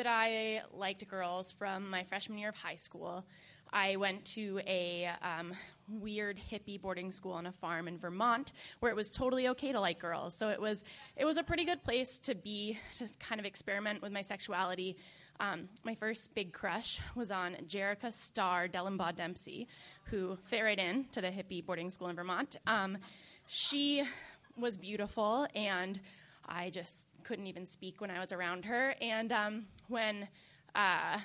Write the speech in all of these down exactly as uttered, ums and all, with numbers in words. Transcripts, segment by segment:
that I liked girls from my freshman year of high school. I went to a um, weird hippie boarding school on a farm in Vermont where it was totally okay to like girls. So it was it was a pretty good place to be, to kind of experiment with my sexuality. Um, my first big crush was on Jerica Starr Dellenbaugh Dempsey, who fit right in to the hippie boarding school in Vermont. Um, she was beautiful, and I just couldn't even speak when I was around her. And um, when uh,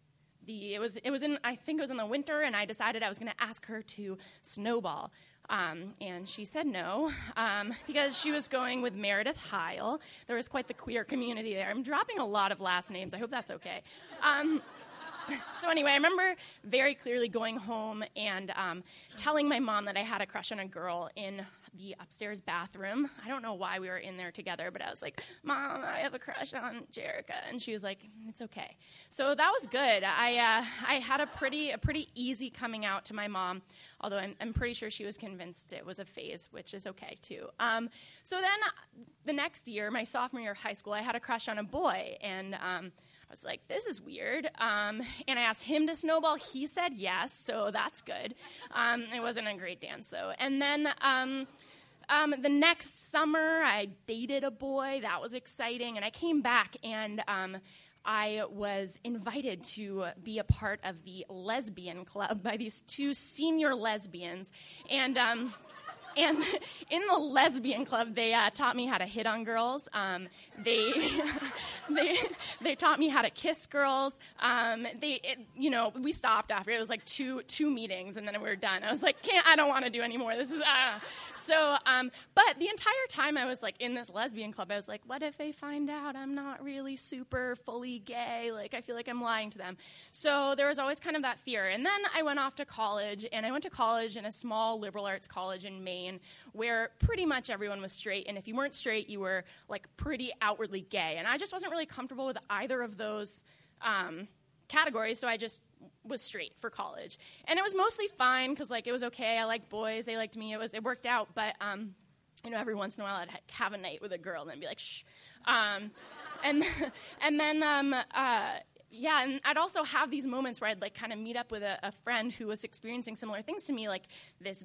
the it was it was in I think it was in the winter, and I decided I was going to ask her to snowball. Um, and she said no, um, because she was going with Meredith Heil. There was quite the queer community there. I'm dropping a lot of last names. I hope that's okay. Um, so anyway, I remember very clearly going home and um, telling my mom that I had a crush on a girl in the upstairs bathroom. I don't know why we were in there together, but I was like, Mom, I have a crush on Jerica. And she was like, it's okay. So that was good. I uh, I had a pretty a pretty easy coming out to my mom, although I'm, I'm pretty sure she was convinced it was a phase, which is okay, too. Um, so then the next year, my sophomore year of high school, I had a crush on a boy, and um, I was like, this is weird. Um, and I asked him to snowball. He said yes, so that's good. Um, it wasn't a great dance, though. And then um, um, the next summer, I dated a boy. That was exciting. And I came back, and um, I was invited to be a part of the lesbian club by these two senior lesbians. And... Um, And in the lesbian club, they uh, taught me how to hit on girls. Um, they, they, they taught me how to kiss girls. Um, they, it, you know, we stopped after. It was like two two meetings, and then we were done. I was like, can't, I don't want to do anymore. This is, uh. So, um, but the entire time I was like in this lesbian club, I was like, what if they find out I'm not really super fully gay? Like, I feel like I'm lying to them. So there was always kind of that fear. And then I went off to college, and I went to college in a small liberal arts college in Maine, where pretty much everyone was straight, and if you weren't straight, you were like pretty outwardly gay. And I just wasn't really comfortable with either of those um, categories, so I just was straight for college. And it was mostly fine, because like it was okay. I liked boys, they liked me. It was it worked out, but um, you know, every once in a while I'd ha- have a night with a girl and then be like, shh. Um, and and then um, uh, yeah, and I'd also have these moments where I'd like kind of meet up with a, a friend who was experiencing similar things to me, like this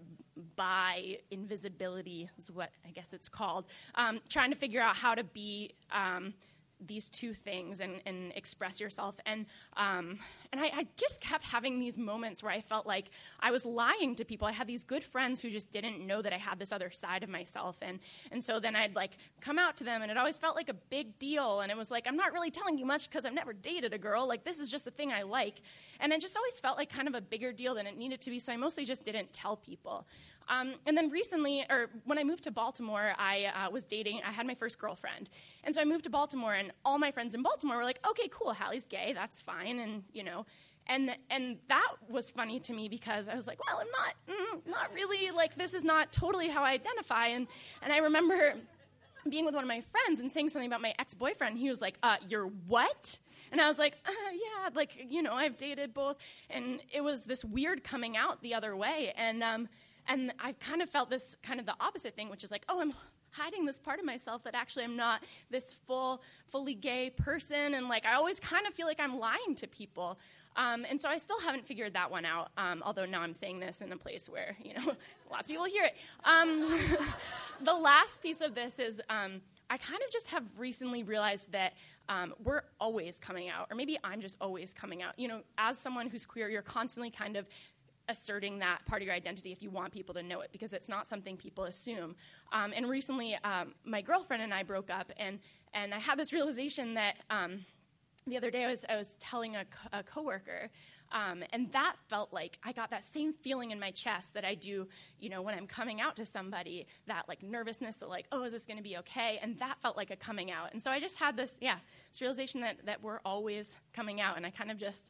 bi invisibility is what I guess it's called, um, trying to figure out how to be um, these two things and, and express yourself. And um, and I, I just kept having these moments where I felt like I was lying to people. I had these good friends who just didn't know that I had this other side of myself. And, and so then I'd like come out to them, and it always felt like a big deal. And it was like, I'm not really telling you much because I've never dated a girl. Like, this is just a thing I like. And it just always felt like kind of a bigger deal than it needed to be. So I mostly just didn't tell people. Um, and then recently, or when I moved to Baltimore, I uh, was dating, I had my first girlfriend. And so I moved to Baltimore, and all my friends in Baltimore were like, okay, cool, Hallie's gay, that's fine, and, you know. And and that was funny to me because I was like, well, I'm not, mm, not really, like, this is not totally how I identify. And, and I remember being with one of my friends and saying something about my ex-boyfriend. He was like, uh, you're what? And I was like, uh, yeah, like, you know, I've dated both. And it was this weird coming out the other way. And um, and I've kind of felt this kind of the opposite thing, which is like, oh, I'm hiding this part of myself that actually I'm not this full, fully gay person. And, like, I always kind of feel like I'm lying to people. Um, and so I still haven't figured that one out, um, although now I'm saying this in a place where, you know, lots of people hear it. Um, the last piece of this is um, I kind of just have recently realized that um, we're always coming out, or maybe I'm just always coming out. You know, as someone who's queer, you're constantly kind of asserting that part of your identity if you want people to know it, because it's not something people assume. Um, and recently, um, my girlfriend and I broke up, and, and I had this realization that um, the other day I was, I was telling a, co- a coworker, um, and that felt like I got that same feeling in my chest that I do, you know, when I'm coming out to somebody, that like nervousness that like, oh, is this going to be okay? And that felt like a coming out. And so I just had this, yeah, this realization that, that we're always coming out, and I kind of just,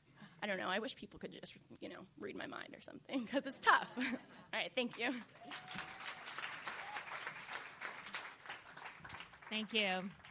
I don't know, I wish people could just, you know, read my mind or something, because it's tough. All right, thank you. Thank you.